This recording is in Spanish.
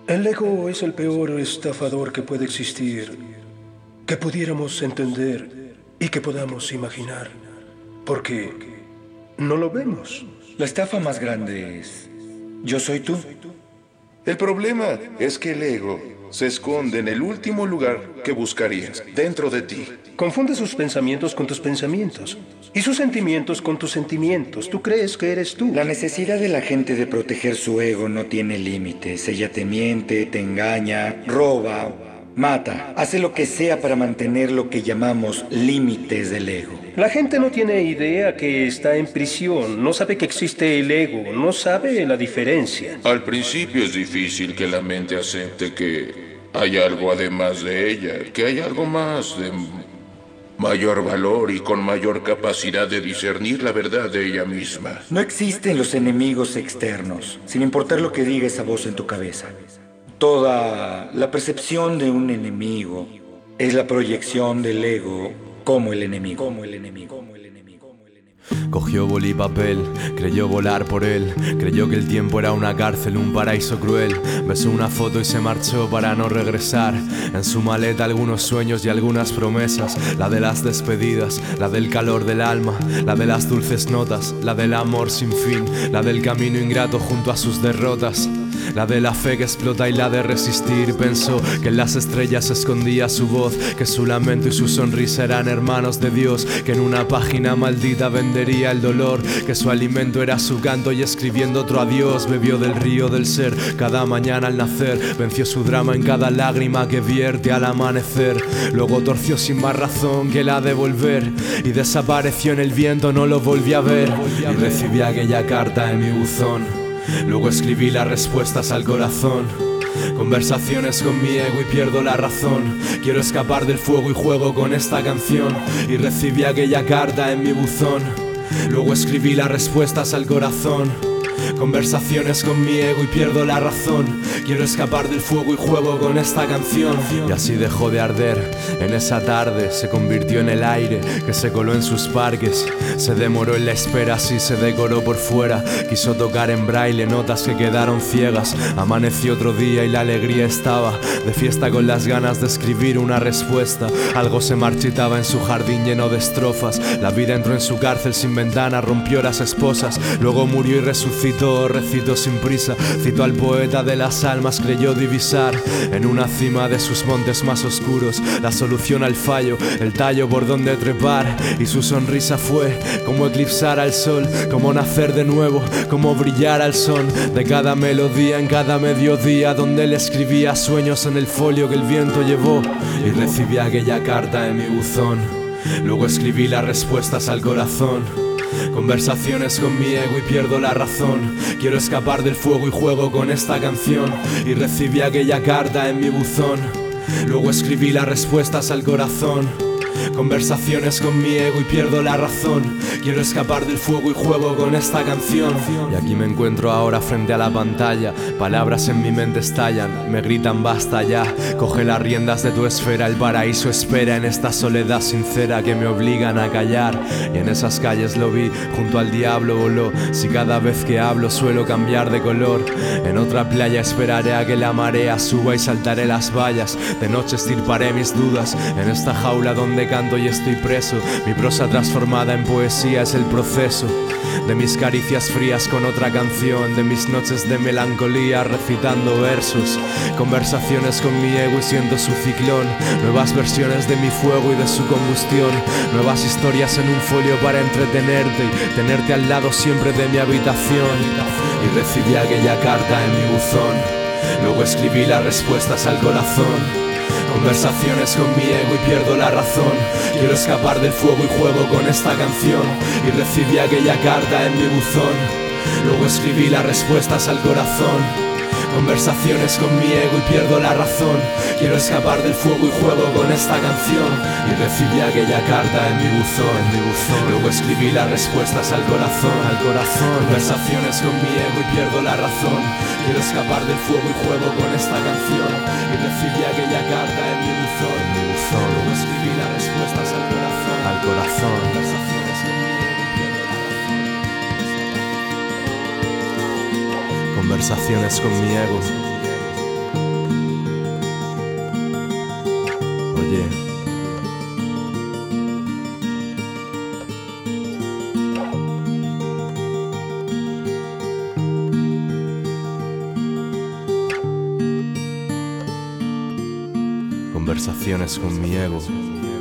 El ego es el peor estafador que puede existir, que pudiéramos entender y que podamos imaginar, porque no lo vemos. La estafa más grande es: yo soy tú. El problema es que el ego se esconde en el último lugar que buscarías, dentro de ti. Confunde sus pensamientos con tus pensamientos y sus sentimientos con tus sentimientos. Tú crees que eres tú. La necesidad de la gente de proteger su ego no tiene límites. Ella te miente, te engaña, roba, mata, hace lo que sea para mantener lo que llamamos límites del ego. La gente no tiene idea que está en prisión, no sabe que existe el ego, no sabe la diferencia. Al principio es difícil que la mente acepte que hay algo además de ella, que hay algo más de mayor valor y con mayor capacidad de discernir la verdad de ella misma. No existen los enemigos externos, sin importar lo que diga esa voz en tu cabeza. Toda la percepción de un enemigo es la proyección del ego como el enemigo. Cogió boli y papel, creyó volar por él. Creyó que el tiempo era una cárcel, un paraíso cruel. Besó una foto y se marchó para no regresar. En su maleta algunos sueños y algunas promesas. La de las despedidas, la del calor del alma, la de las dulces notas, la del amor sin fin, la del camino ingrato junto a sus derrotas, la de la fe que explota y la de resistir. Pensó que en las estrellas se escondía su voz, que su lamento y su sonrisa eran hermanos de Dios, que en una página maldita vendería el dolor, que su alimento era su canto y escribiendo otro adiós. Bebió del río del ser cada mañana al nacer, venció su drama en cada lágrima que vierte al amanecer. Luego torció sin más razón que la de volver y desapareció en el viento, no lo volví a ver. Y recibí aquella carta en mi buzón. Luego escribí las respuestas al corazón. Conversaciones con mi ego y pierdo la razón. Quiero escapar del fuego y juego con esta canción. Y recibí aquella carta en mi buzón. Luego escribí las respuestas al corazón. Conversaciones con mi ego y pierdo la razón. Quiero escapar del fuego y juego con esta canción. Y así dejó de arder. En esa tarde se convirtió en el aire que se coló en sus parques. Se demoró en la espera, así se decoró por fuera. Quiso tocar en braille notas que quedaron ciegas. Amaneció otro día y la alegría estaba de fiesta, con las ganas de escribir una respuesta. Algo se marchitaba en su jardín lleno de estrofas. La vida entró en su cárcel sin ventana, rompió las esposas. Luego murió y resucitó, recitó sin prisa. Citó al poeta de las almas, creyó divisar en una cima de sus montes más oscuros la solución al fallo, el tallo por donde trepar. Y su sonrisa fue como eclipsar al sol, como nacer de nuevo, como brillar al son de cada melodía en cada mediodía, donde él escribía sueños en el folio que el viento llevó. Y recibí aquella carta en mi buzón. Luego escribí las respuestas al corazón. Conversaciones con mi ego y pierdo la razón. Quiero escapar del fuego y juego con esta canción. Y recibí aquella carta en mi buzón. Luego escribí las respuestas al corazón. Conversaciones con mi ego y pierdo la razón. Quiero escapar del fuego y juego con esta canción. Y aquí me encuentro ahora frente a la pantalla. Palabras en mi mente estallan, me gritan basta ya. Coge las riendas de tu esfera, el paraíso espera en esta soledad sincera que me obligan a callar. Y en esas calles lo vi, junto al diablo voló. Si cada vez que hablo suelo cambiar de color, en otra playa esperaré a que la marea suba y saltaré las vallas. De noche estirparé mis dudas en esta jaula donde canto y estoy preso. Mi prosa transformada en poesía es el proceso de mis caricias frías con otra canción, de mis noches de melancolía recitando versos. Conversaciones con mi ego y siento su ciclón. Nuevas versiones de mi fuego y de su combustión. Nuevas historias en un folio para entretenerte y tenerte al lado siempre de mi habitación. Y recibí aquella carta en mi buzón. Luego escribí las respuestas al corazón. Conversaciones con mi ego y pierdo la razón. Quiero escapar del fuego y juego con esta canción. Y recibí aquella carta en mi buzón. Luego escribí las respuestas al corazón. Conversaciones con mi ego y pierdo la razón. Quiero escapar del fuego y juego con esta canción. Y recibí aquella carta en mi buzón. Luego escribí las respuestas al corazón. Conversaciones con mi ego y pierdo la razón. Quiero escapar del fuego y juego con esta canción. Y recibí aquella carta en mi buzón. Luego escribí las respuestas al corazón. Conversaciones con mi ego y pierdo la razón. Conversaciones con mi ego Oye. Conversaciones con mi ego.